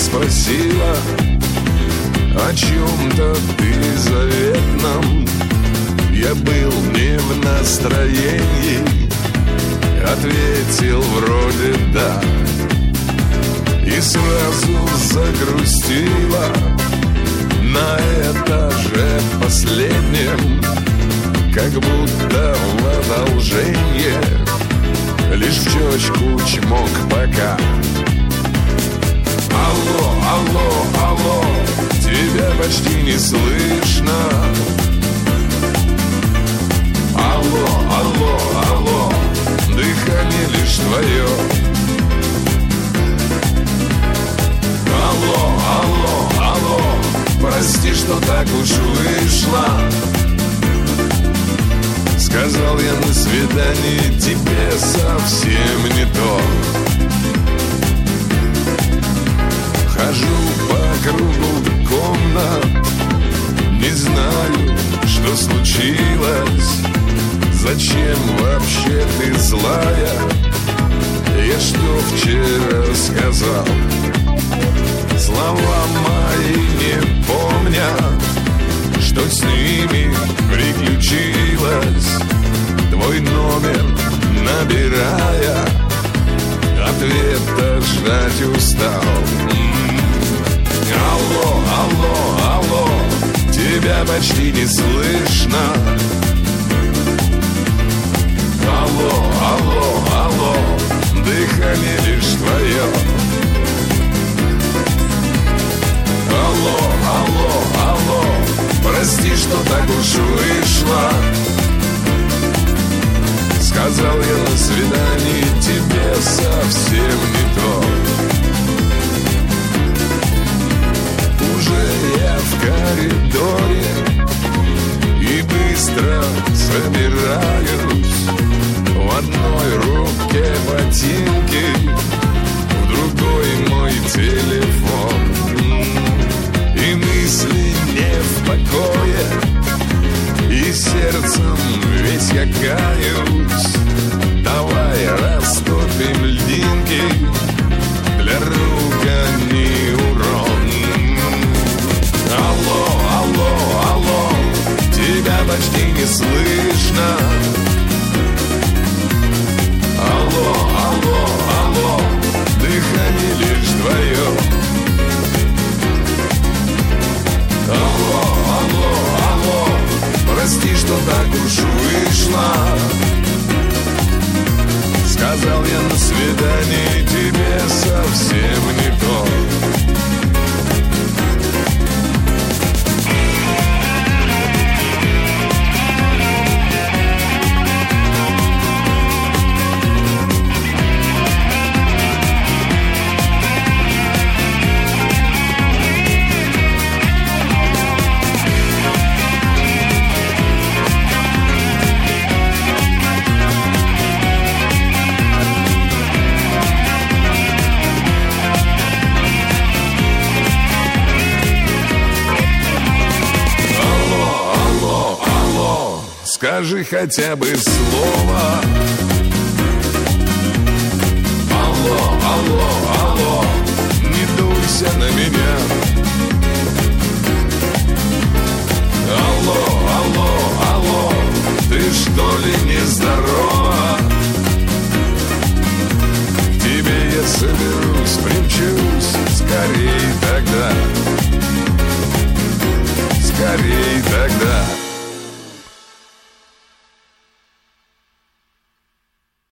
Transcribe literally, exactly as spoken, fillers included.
спросила о чем-то ты заветном. Я был не в настроении, ответил вроде да. И сразу загрустила на этаже последнем, как будто в одолжение, лишь в щечку чмок пока. Алло, алло, алло, тебя почти не слышно. Алло, алло, алло, дыхание лишь твое. Алло, алло, алло, прости, что так уж вышло. Сказал я на свидании, тебе совсем не то. Хожу по кругу комнат, не знаю, что случилось. Зачем вообще ты злая? Я что вчера сказал? Слова мои не помнят, что с ними приключилось. Твой номер набирая, ответа ждать устал. Алло, алло, алло, тебя почти не слышно. Алло, алло, алло, дыхание лишь твое. Алло, алло, алло, прости, что так уж вышло. Сказал я на свидании, тебе совсем не то. Уже я в коридоре и быстро собираюсь. В одной руке ботинки, в другой мой телефон. И мысли не в покое, и сердцем весь я каюсь. Давай растопим льдинки, для рук они урон. Алло, алло, алло, тебя почти не слышно. Алло, алло, алло, дыхание лишь твое. Алло, алло, алло, прости, что так уж вышло. Сказал я на свидании, тебе совсем не то. Скажи хотя бы слово. Алло, алло, алло, не дуйся на меня. Алло, алло, алло, ты что ли нездорова? К тебе я соберусь, примчусь, скорей тогда, скорей тогда.